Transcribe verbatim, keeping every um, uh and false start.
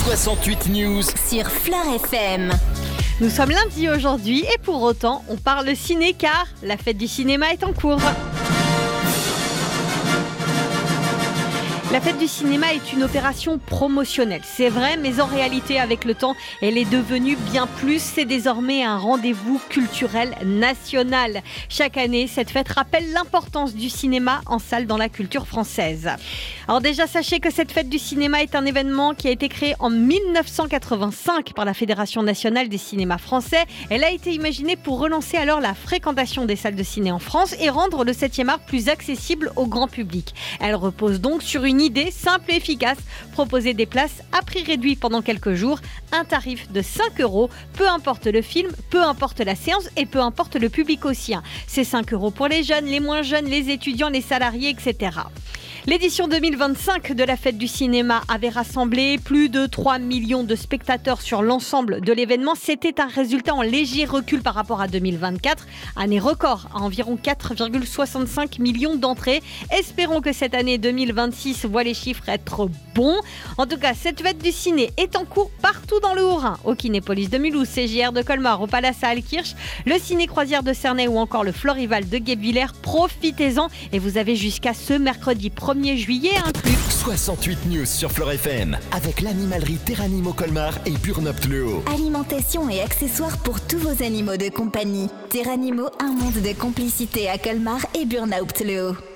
soixante-huit News sur Fleur F M. Nous sommes lundi aujourd'hui et pour autant, on parle ciné car la fête du cinéma est en cours. La fête du cinéma est une opération promotionnelle, c'est vrai, mais en réalité, avec le temps, elle est devenue bien plus. C'est désormais un rendez-vous culturel national. Chaque année, cette fête rappelle l'importance du cinéma en salle dans la culture française. Alors déjà, sachez que cette fête du cinéma est un événement qui a été créé en mille neuf cent quatre-vingt-cinq par la Fédération nationale des cinémas français. Elle a été imaginée pour relancer alors la fréquentation des salles de ciné en France et rendre le septième art plus accessible au grand public. Elle repose donc sur une idée simple et efficace, proposer des places à prix réduit pendant quelques jours, un tarif de cinq euros, peu importe le film, peu importe la séance et peu importe le public aussi. C'est cinq euros pour les jeunes, les moins jeunes, les étudiants, les salariés, et cetera. L'édition deux mille vingt-cinq de la Fête du cinéma avait rassemblé plus de trois millions de spectateurs sur l'ensemble de l'événement. C'était un résultat en léger recul par rapport à deux mille vingt-quatre, année record à environ quatre virgule soixante-cinq millions d'entrées. Espérons que cette année deux mille vingt-six voit les chiffres être bons. En tout cas, cette Fête du ciné est en cours partout dans le Haut-Rhin, au Kinépolis de Mulhouse, C J R de Colmar, au Palace à Altkirch, le Ciné Croisière de Cernay ou encore le Florival de Guebwiller. Profitez-en et vous avez jusqu'à ce mercredi premier juillet inclus. soixante-huit News sur Fleur F M avec l'animalerie Terranimo Colmar et Burnop-le-Haut. Alimentation et accessoires pour tous vos animaux de compagnie. Terranimo, un monde de complicité à Colmar et Burnhaupt-le-Haut.